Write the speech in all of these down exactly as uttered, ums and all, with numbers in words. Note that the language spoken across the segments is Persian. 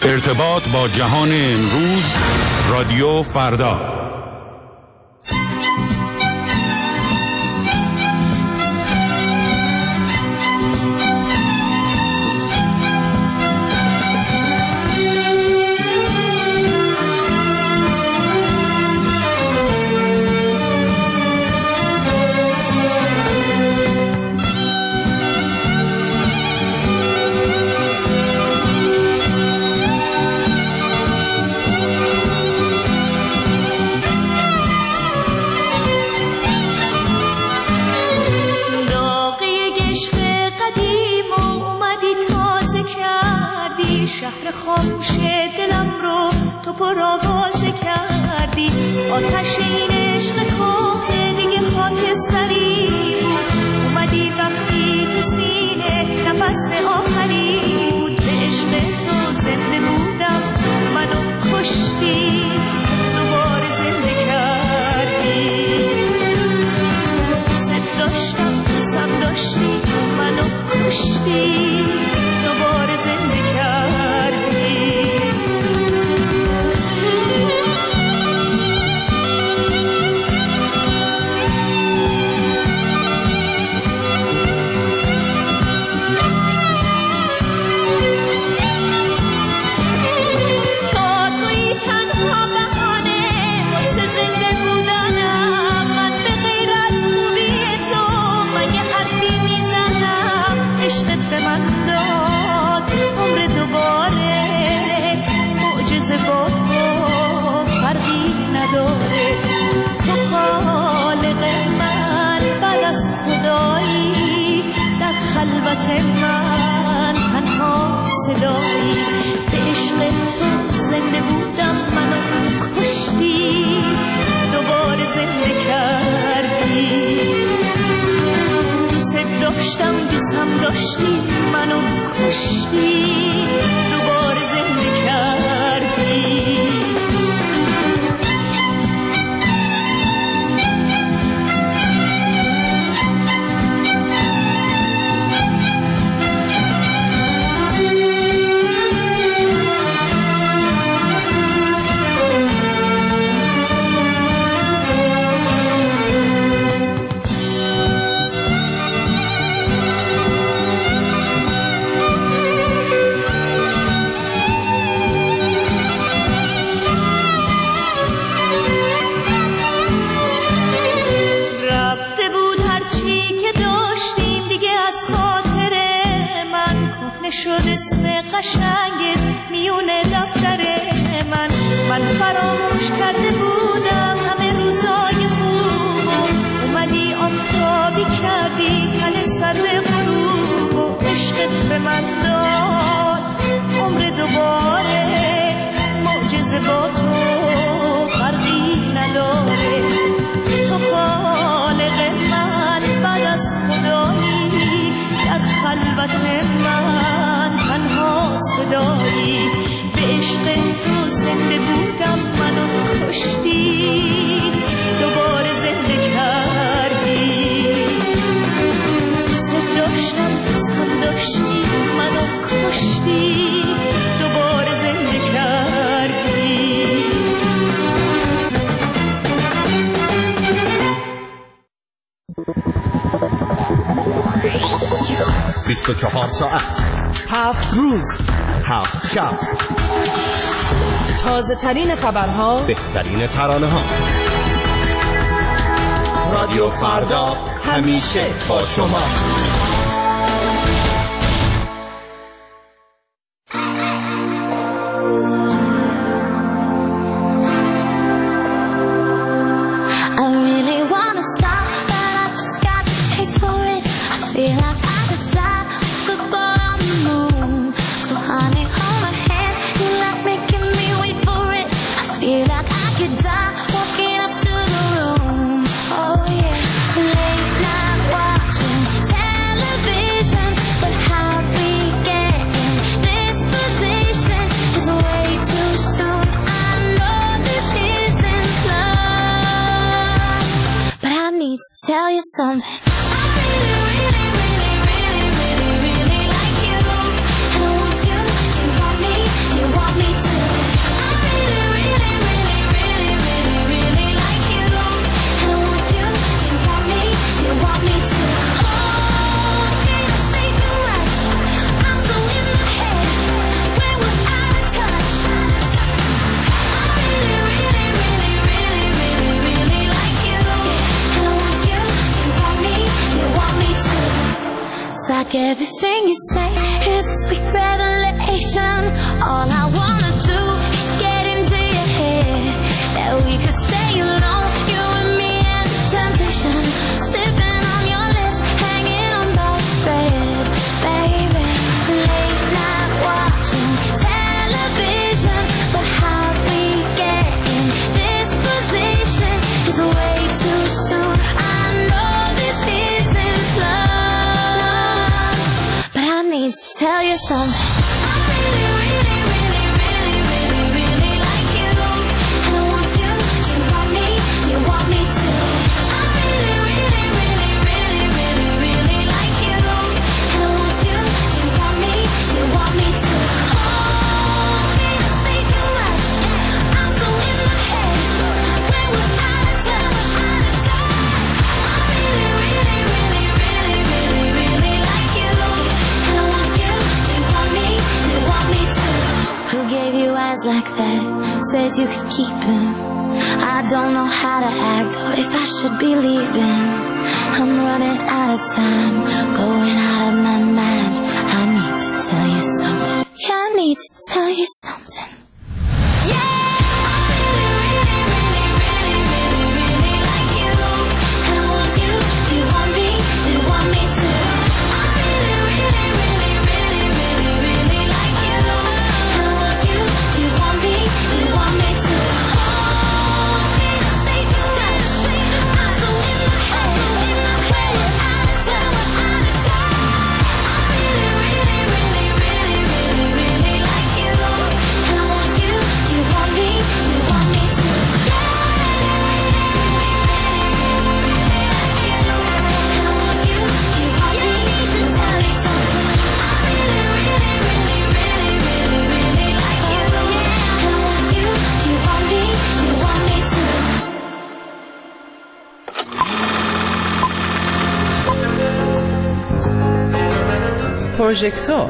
ارتباط با جهان امروز، رادیو فردا. شهر خاموش دلم رو تو پرآوازه کردی. آتش این عشق کهنه دیگه خاکستری بود. اومدی وقتی تو سینه نفس آخری بود. به عشق تو زنده بودم، منو کشتی، دوباره زنده کردی. دوست داشتم، دوستم داشتی، منو کشتی، دوباره زنده خلوت من تنها صدایی. به عشق تو زنده بودم، منو کشتی، دوباره زنده کردی. دوست داشتم، دوستم داشتی، منو کشتی، دوباره زنده کردی. شد اسم قشنگت میونه دفتر من. من فراموش کرده بودم همه روزای خوب. اومدی آفتابی کردی تن سر غروب. و عشقت به من داد عمر دوباره. معجزه با تو فرقی نداره. تو خالق من بعد از خدایی. در خلوت من تنها صدایی. به عشق تو زنده بودم، منو کشتی، دوباره زنده کردی. دوست داشتم، دوستم داشتی، منو کشتی، دوباره زنده کردی. بیست و چهار ساعت، هفت روز، هفت شب، تازه ترین خبرها، بهترین ترانه ها. رادیو فردا همیشه با شماست. Tell you something. I All I wanna do is get into your head, that we could stay alone, you and me and the temptation, sipping on your lips, hanging on by a thread, baby. Late night watching television, but how we get in this position is way too soon. I know this isn't love, but I need to tell you something. Like that, said you could keep them. I don't know how to act or if I should be leaving. I'm running out of time, going out of my mind. I need to tell you something. Yeah, I need to tell you something. Yeah! پروژکتور.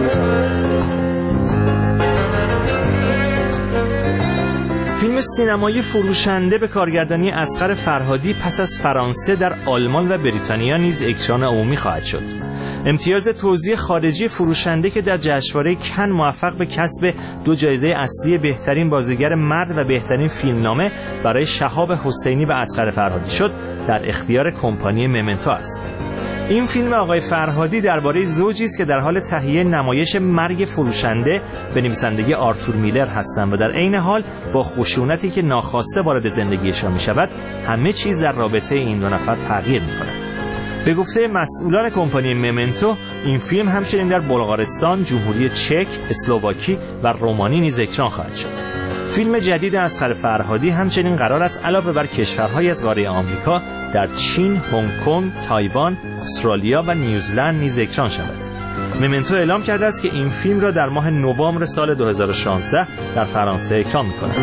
فیلم سینمایی فروشنده به کارگردانی اصغر فرهادی پس از فرانسه در آلمان و بریتانیا نیز اکران عمومی خواهد شد. امتیاز توزیع خارجی فروشنده که در جشنواره کن موفق به کسب دو جایزه اصلی بهترین بازیگر مرد و بهترین فیلمنامه برای شهاب حسینی و اصغر فرهادی شد، در اختیار کمپانی ممنتو است. این فیلم آقای فرهادی درباره زوجی است که در حال تهیه نمایش مرگ فروشنده به نویسندگی آرتور میلر هستند و در عین حال با خشونتی که ناخواسته وارد زندگیشان می‌شود، همه چیز در رابطه این دو نفر تغییر می‌کند. به گفته مسئولان کمپانی ممنتو، این فیلم همچنین در بلغارستان، جمهوری چک، اسلواکی و رومانی نیز اکران خواهد شد. فیلم جدید اصغر فرهادی همچنین قرار است علاوه بر کشورهای از قاره آمریکا در چین، هنگ کنگ، تایوان، استرالیا و نیوزلند نیز اکران شود. ممنتو اعلام کرده است که این فیلم را در ماه نوامبر سال دو هزار و شانزده در فرانسه اکران می‌کند.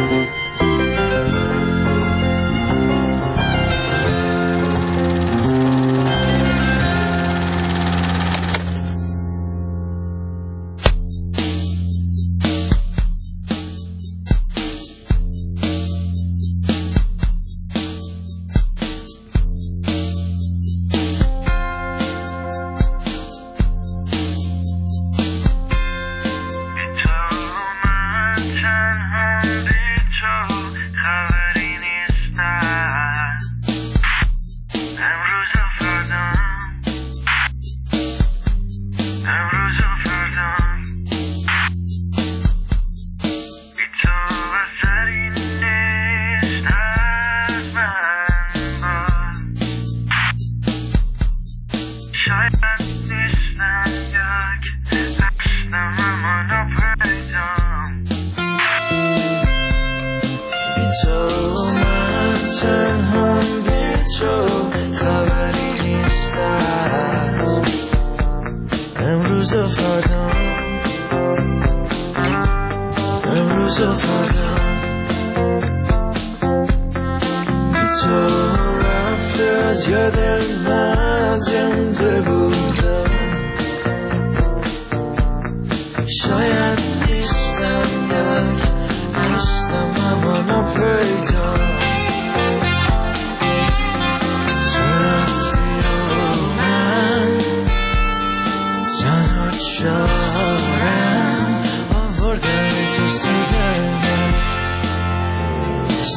Shorem, oh, forget.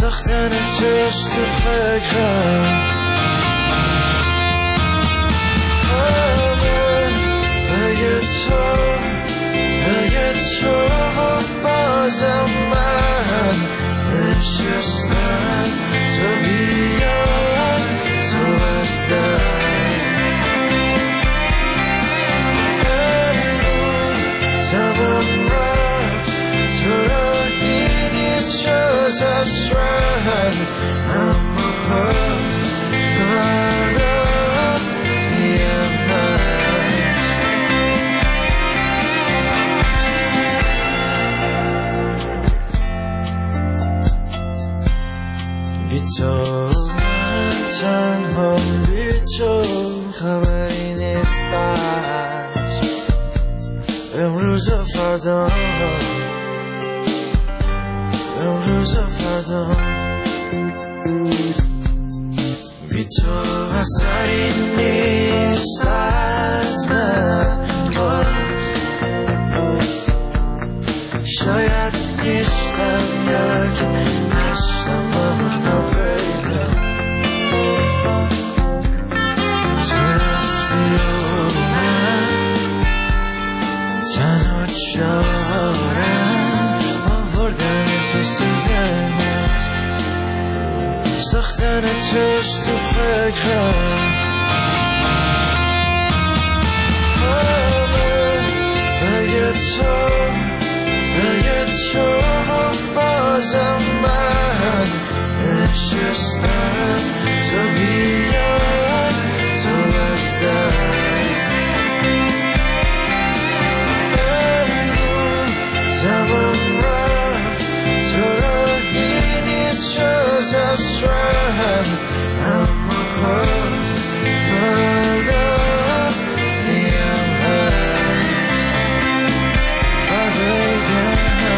ساختن چشم تو فکرم اگه تو اگه تو و بازم من نشستم تو بیا تو از در تمام رفت تو راهی نیست جز از رد اما فردا یه هست بی تو من تنها بی تو خبری نیستش امروز و فردا امروز و فردا بی تو اثری نیست از من باز شاید نیستم یک هستم منو پیدا تو رفتی و من تنها چارم آوردن توست تو زنم ساختن توست تو فکرم اگه تو اگه تو و بازم من نشستم تو بیا تو از در تمام رفت تو راهی نیست جز از رد اما فردا یه هست فردا یه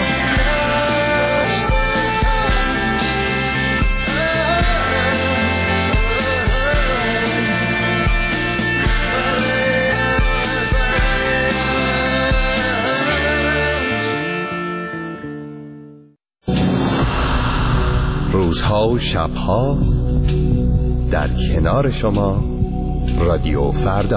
هست روزها و شبها در کنار شما رادیو فردا.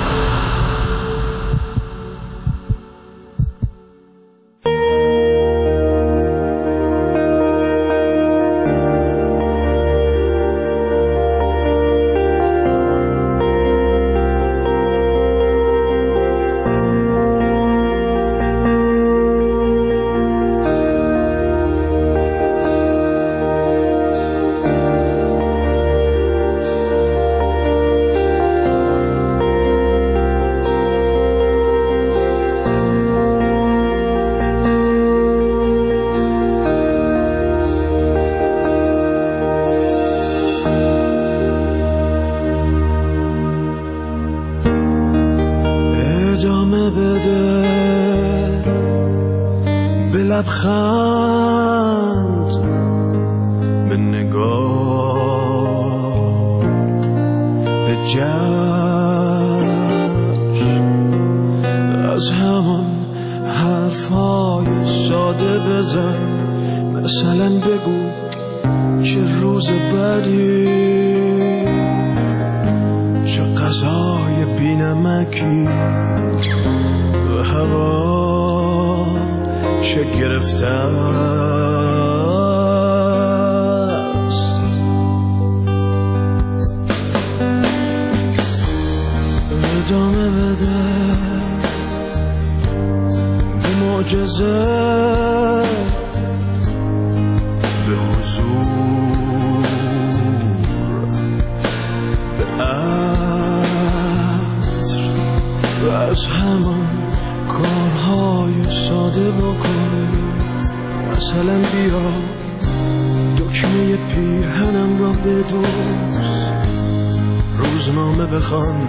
لبخند به نگاه به جشن از همان حرفای ساده بزن مثلا بگو چه روز بدی چه غذای بی‌نمکی و هوا چه گرفته است ادامه بده به معجزه به حضور به عطر و از همان کارهای ساده بکن مثلا بیا دکمه پیرهنم را بدوز روزنامه بخوان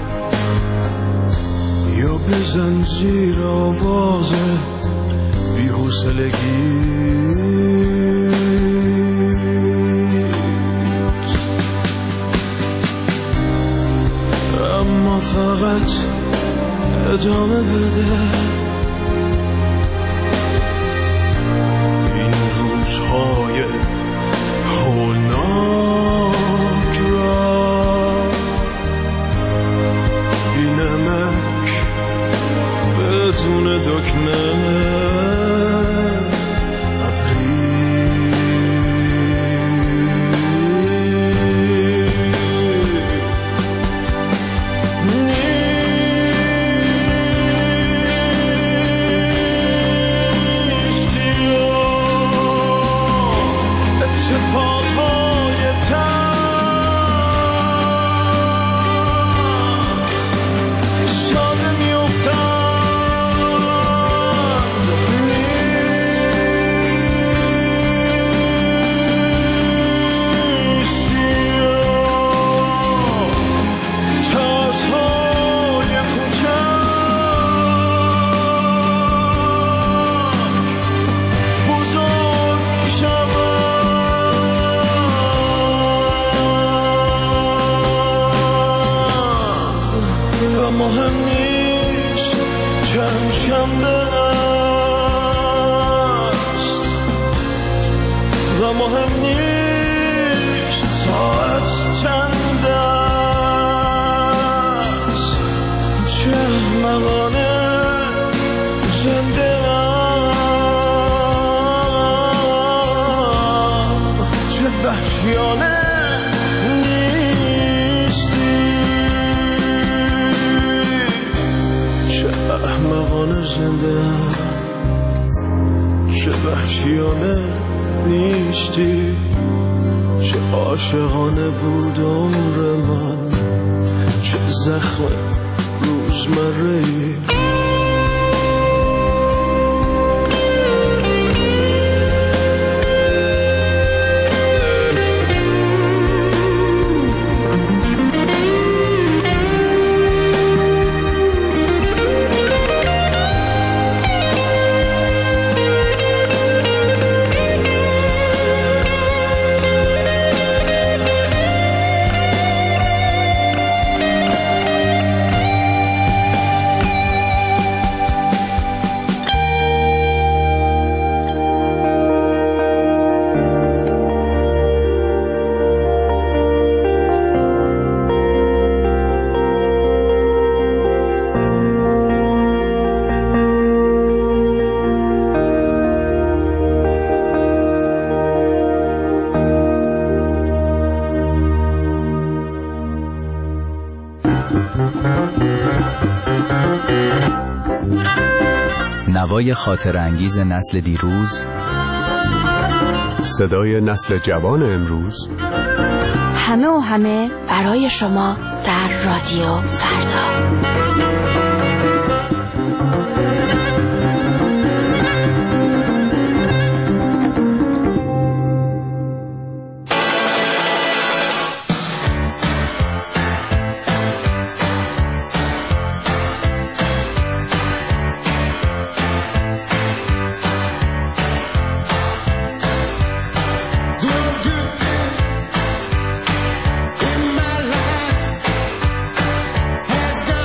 یا بزن زیر آواز بی‌حوصلگی اما فقط ادامه بده این روزهای آشیانه نیستی. چه احمقانه زنده، چه وحشیانه نیستی. چه عاشقانه بود عمر من، چه زخم روزمره‌ای. نوای خاطر انگیز نسل دیروز، صدای نسل جوان امروز، همه و همه برای شما در رادیو فردا. Has gone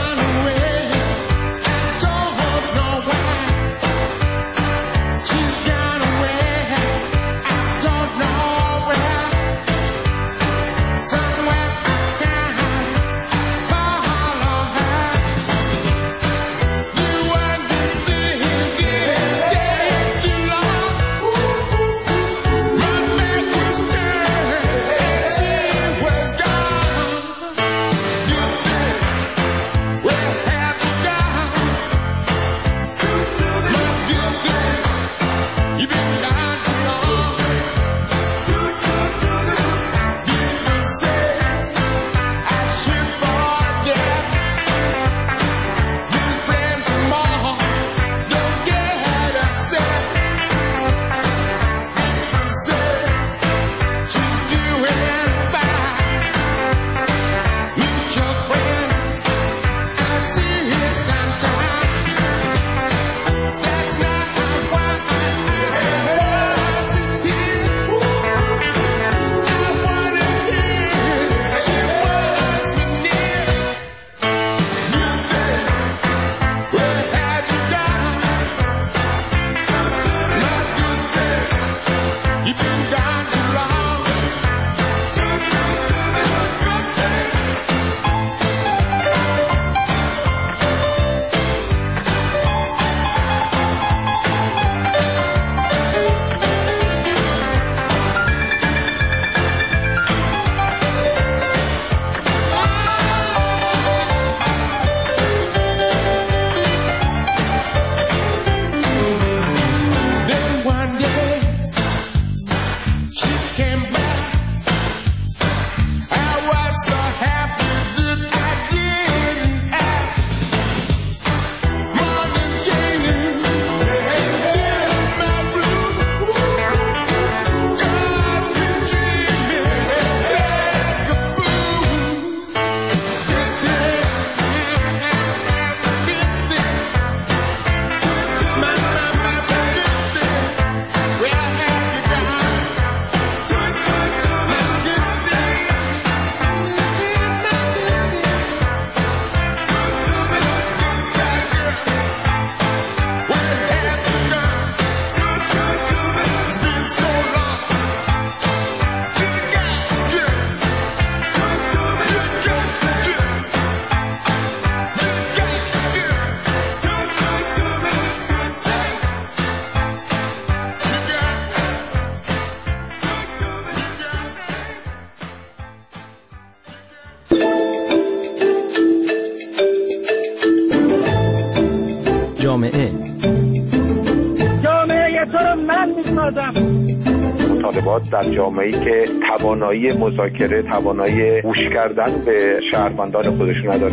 تو رو من میسازم. مطالبات در جامعه‌ای که توانایی مذاکره، توانایی گوش کردن به شهروندان خودش نداره.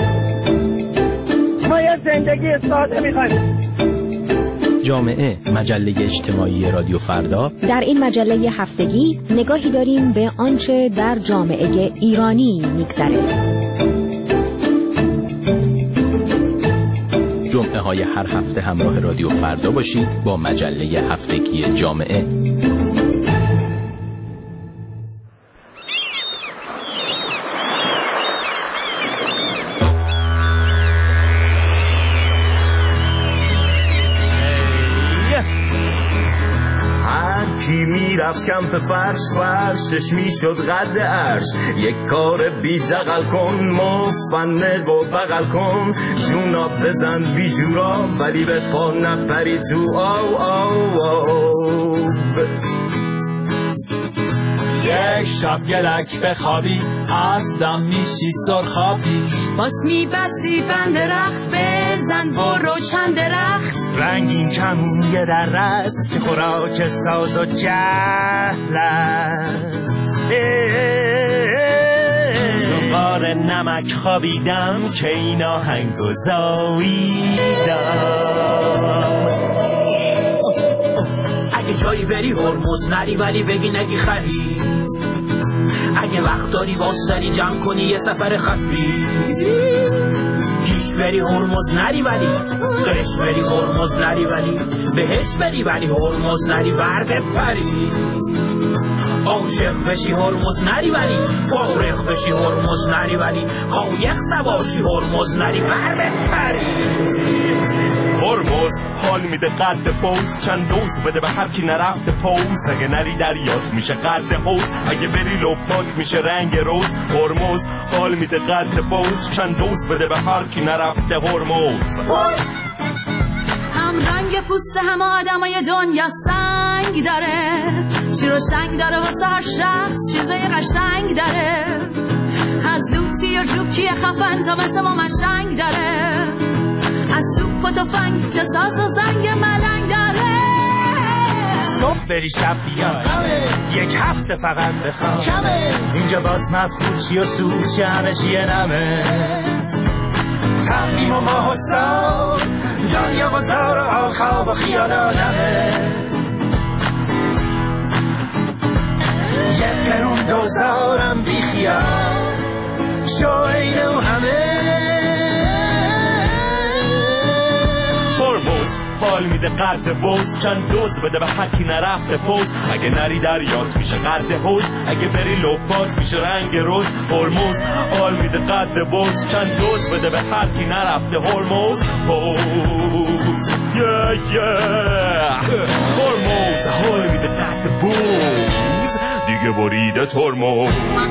ما یه زندگی ساده می‌خوایم. جامعه، مجله اجتماعی رادیو فردا. در این مجله هفتگی نگاهی داریم به آنچه در جامعه ایرانی می‌گذره. جمعه های هر هفته همراه رادیو فردا باشید با مجله هفتگی جامعه. کی میرفت کمپ فرش فرشش میشد قد عرش. یک کار بی دقل کن، مفنق و بغل کن، جونا بزن بی جورا ولی به پا نپری تو آو آو آو. یک شب گلک بخوابی از دم میشی سرخابی. باز میبستی بند رخت بزن برو چند درخت. رنگین کمون یه در رست که خوراک ساز و جهل است. زغار نمک خوابیدم که این آهنگو زاییدم. اگه جایی بری هرمز نری ولی بگی نگی خری. اگه وقت داری واسری جمع کنی یه سفر خفی. کیش بری هرمز نری ولی قش بری هرمز نری ولی بهش بری ولی هرمز نری ور بپری. عاشق بشی هرمز نری ولی فارغ بشی هرمز نری ولی قایق سواشی هرمز نری ور بپری. هرمز حال میده قد پوز، چند دوز بده به هر کی نرفته پوز. اگه نری دریات میشه قد حوز، اگه بری لپاک میشه رنگ روز. هرمز حال میده قد پوز، چند دوز بده به هر کی نرفته هرمز. هم رنگ پوست همه آدمای دنیا سنگ داره. شیر و شنگ داره واسه هر شخص چیزای قشنگ داره. از لوتی و جوکی خفن تا مثل ما مشنگ داره. از توپ و تفنگ تا ساز و زنگ ملنگ داره. صبح بری شب بیای یک هفته فقط بخواب کمه. اینجا باز مفهوم چی و سوز همه چیه نمه. تقویم و ماه و سال دنیا بازار و حال خواب و خیال آدمه. یه قرون دوزارم بی خیال شو اینه و همه. هرمز حال میده قد بوز، چند دوز بده به حکی نرفته پوز. اگه نری دریات میشه قد حوز، اگه بری لپات میشه رنگ روز. هرمز حال میده قد بوز، چند دوز بده به حکی نرفته هرمز پوز. yeah, yeah. هرمز حال میده قد بوز، دیگه بریده ترمز.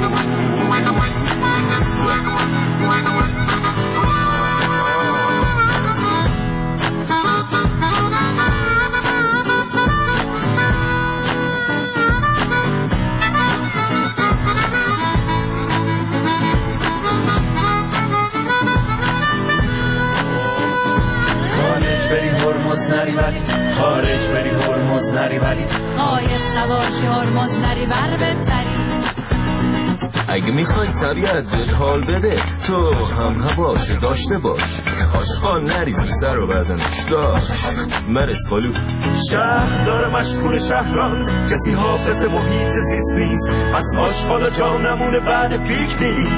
نری ولی خارج بری هرمز نری ولی قایق سواشی هرمز نری ور بپری. اگه میخوای طبیعت بهت حال بده تو هم نباش داشته باش. آشقان نریزی سر و بدنش داشت مرس خالو. شهر داره مشغول شهران، کسی حافظ محیط زیست نیست. پس آشقال جا نمونه بعد پیکنیک.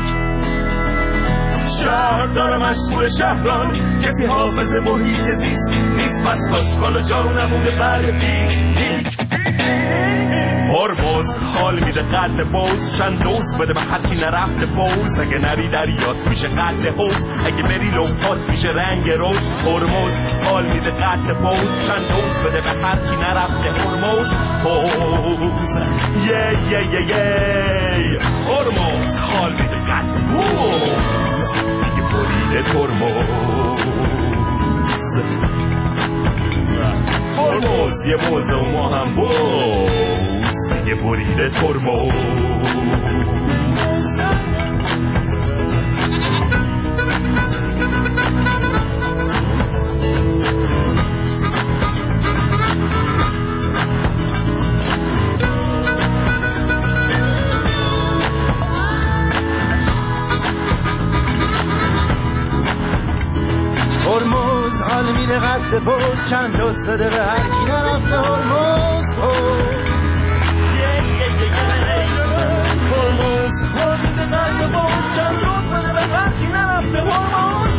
شهر داره مشغول شهران، کسی حافظ محیط زیست نیست. پس آشقال جا نمونه بعد پیکنیک. هرمز حال میده قد بوز، چند دوز بده به هر کی نرفته پوز. اگه نری دریات میشه قد حوز، اگه بری لپات میشه رنگ روز. هرمز حال میده قد بوز، چند دوز بده به هر کی نرفته هرمز پوز. یه یه یه یه هرمز حال میده قد بوز، دیگه بریده ترمز. هرمز یه موزه و ما هم بوز، دیگه بریده ترمز. باز چند جز بده به هر کی نرفته هرمز هرمز حاجت قلب باز چند جز بده به هر کی نرفته هرمز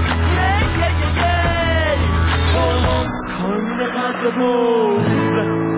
هرمز کار میده قلب باز